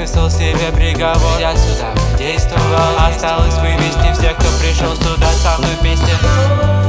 выписал себе приговор. Я сюда действовал, осталось вывести всех, кто пришел сюда со мной вместе.